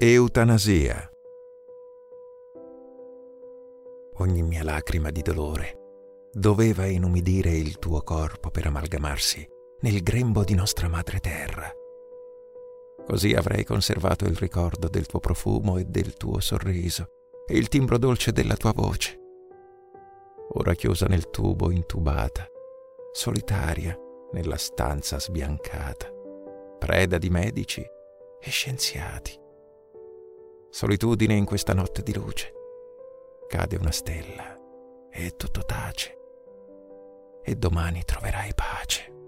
Eutanasia. Ogni mia lacrima di dolore doveva inumidire il tuo corpo per amalgamarsi nel grembo di nostra madre terra. Così avrei conservato il ricordo del tuo profumo e del tuo sorriso e il timbro dolce della tua voce. Ora chiusa nel tubo, intubata, solitaria nella stanza sbiancata, preda di medici e scienziati. Solitudine in questa notte di luce. Cade una stella e tutto tace. E domani troverai pace.